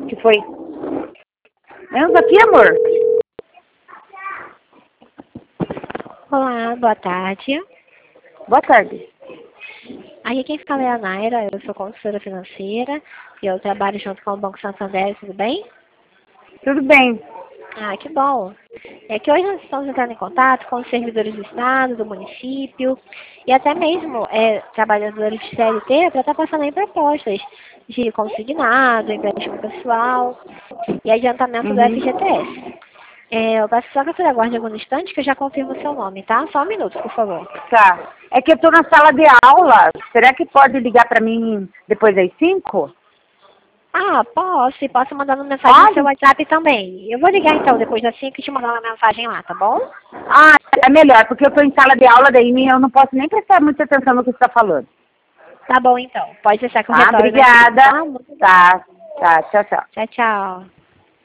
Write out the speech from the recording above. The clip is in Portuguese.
Que foi? Vamos aqui, amor? Olá, boa tarde. Boa tarde. Aqui quem fala é a Naira, eu sou consultora financeira e eu trabalho junto com o Banco Santander, tudo bem? Tudo bem. Ah, que bom. É que hoje nós estamos entrando em contato com os servidores do Estado, do município e até mesmo trabalhadores de CLT para estar passando aí propostas de consignado, empréstimo pessoal e adiantamento do FGTS. Eu peço só que a senhora aguarde algum instante que eu já confirmo o seu nome, tá? Só um minuto, por favor. Tá. É que eu tô na sala de aula. Será que pode ligar pra mim depois das 5? Ah, posso. E posso mandar uma mensagem no Pode? seu WhatsApp também. Eu vou ligar então depois das 5 e te mandar uma mensagem lá, tá bom? Ah, é melhor, porque eu tô em sala de aula, daí eu não posso nem prestar muita atenção no que você tá falando. Tá bom então. Pode deixar que eu Tá, retorno aqui, obrigada. tá? Tá, tá, tchau, tchau. Tchau, tchau.